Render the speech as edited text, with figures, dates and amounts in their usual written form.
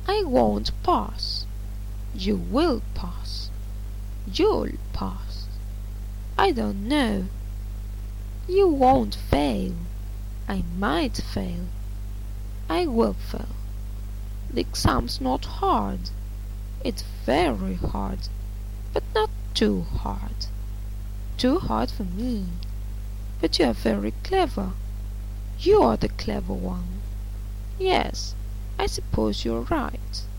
I won't pass. You will pass. You'll pass. I don't know. You won't fail. I might fail. I will fail. The exam's not hard. It's very hard, but not too hard. Too hard for me. But you are very clever. You are the clever one. Yes, I suppose you're right.